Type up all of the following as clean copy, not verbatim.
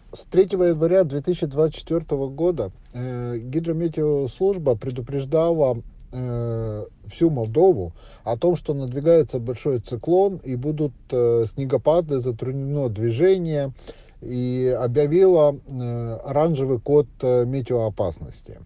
С 3 января 2024 года гидрометеослужба предупреждала всю Молдову о том, что надвигается большой циклон и будут снегопады, затруднено движение, и объявила оранжевый код метеоопасности.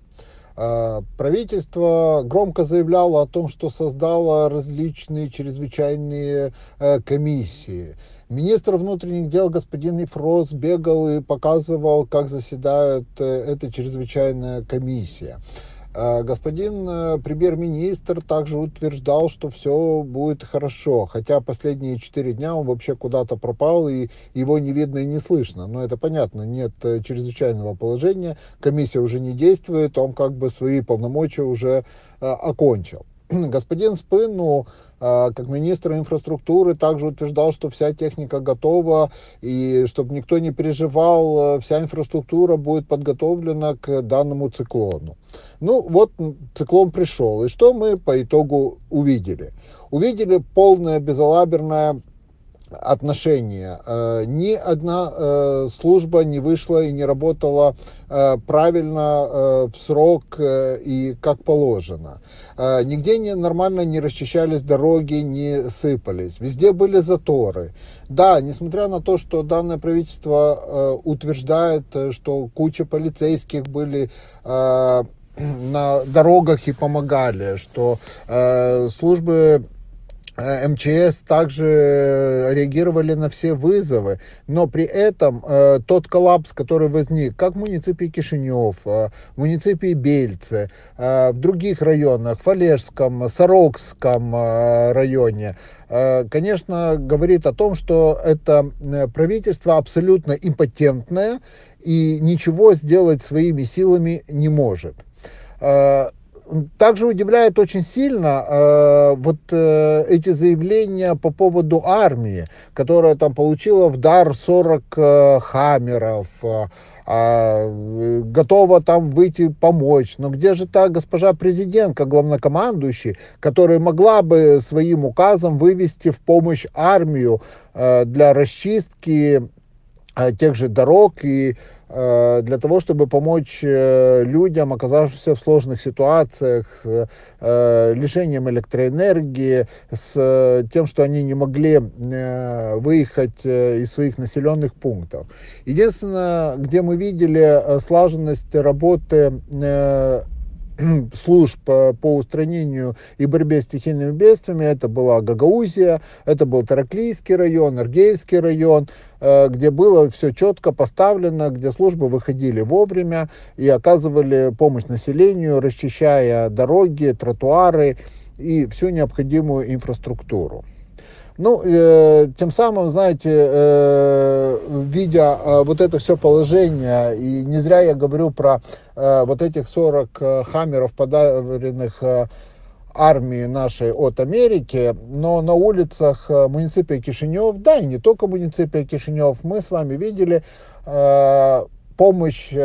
Правительство громко заявляло о том, что создало различные чрезвычайные комиссии. Министр внутренних дел господин Ефрос бегал и показывал, как заседает эта чрезвычайная комиссия. Господин премьер-министр также утверждал, что все будет хорошо, хотя последние 4 дня он вообще куда-то пропал, и его не видно и не слышно. Но это понятно, нет чрезвычайного положения, комиссия уже не действует, он как бы свои полномочия уже окончил. Господин Спыну, как министр инфраструктуры, также утверждал, что вся техника готова, и чтобы никто не переживал, вся инфраструктура будет подготовлена к данному циклону. Ну вот циклон пришел, и что мы по итогу увидели? Увидели полное безалаберное отношение. Ни одна служба не вышла и не работала правильно, в срок и как положено. Нигде нормально не расчищались дороги, не сыпались. Везде были заторы. Да, несмотря на то, что данное правительство утверждает, что куча полицейских были на дорогах и помогали, что службы МЧС также реагировали на все вызовы, но при этом тот коллапс, который возник как в муниципии Кишинев, в муниципии Бельце, в других районах, в Олежском, Сорокском районе, конечно, говорит о том, что это правительство абсолютно импотентное и ничего сделать своими силами не может. Также удивляет очень сильно эти заявления по поводу армии, которая там получила в дар 40 хаммеров, готова там выйти помочь. Но где же та госпожа президент, как главнокомандующий, которая могла бы своим указом вывести в помощь армию для расчистки тех же дорог и для того, чтобы помочь людям, оказавшимся в сложных ситуациях, с лишением электроэнергии, с тем, что они не могли выехать из своих населенных пунктов. Единственное, где мы видели слаженность работы служб по устранению и борьбе с стихийными бедствиями, это была Гагаузия, это был Тараклийский район, Аргеевский район, где было все четко поставлено, где службы выходили вовремя и оказывали помощь населению, расчищая дороги, тротуары и всю необходимую инфраструктуру. Ну, тем самым, знаете, видя вот это все положение, и не зря я говорю про вот этих 40 хаммеров, подаренных армии нашей от Америки, но на улицах муниципия Кишинев, да и не только муниципия Кишинев, мы с вами видели помощь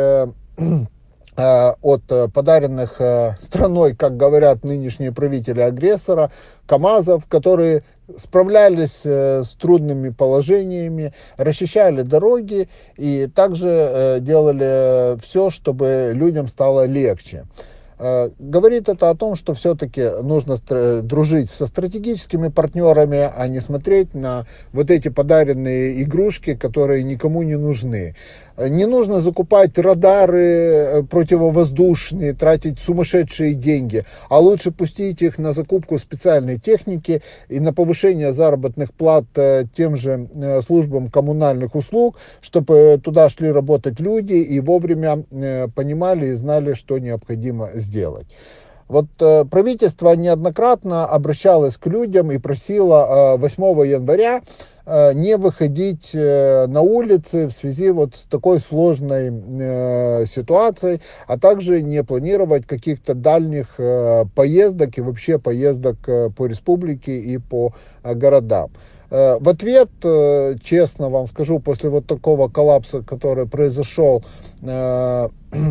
от подаренных страной, как говорят нынешние правители агрессора, КАМАЗов, которые справлялись с трудными положениями, расчищали дороги и также делали все, чтобы людям стало легче. Говорит это о том, что все-таки нужно дружить со стратегическими партнерами, а не смотреть на вот эти подаренные игрушки, которые никому не нужны. Не нужно закупать радары противовоздушные, тратить сумасшедшие деньги, а лучше пустить их на закупку специальной техники и на повышение заработных плат тем же службам коммунальных услуг, чтобы туда шли работать люди и вовремя понимали и знали, что необходимо сделать. Вот правительство неоднократно обращалось к людям и просило 8 января не выходить на улицы в связи вот с такой сложной ситуацией, а также не планировать каких-то дальних поездок и вообще поездок по республике и по городам. В ответ, честно вам скажу, после вот такого коллапса, который произошел 8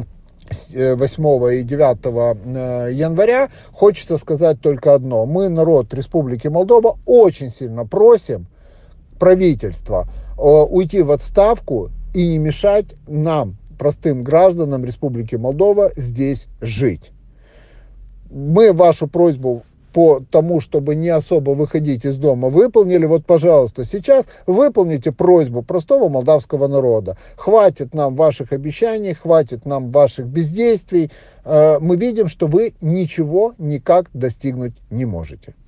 и 9 января, хочется сказать только одно. Мы, народ Республики Молдова, очень сильно просим правительство уйти в отставку и не мешать нам, простым гражданам Республики Молдова, здесь жить. Мы вашу просьбу по тому, чтобы не особо выходить из дома, выполнили. Вот, пожалуйста, сейчас выполните просьбу простого молдавского народа. Хватит нам ваших обещаний, хватит нам ваших бездействий. Мы видим, что вы ничего никак достигнуть не можете.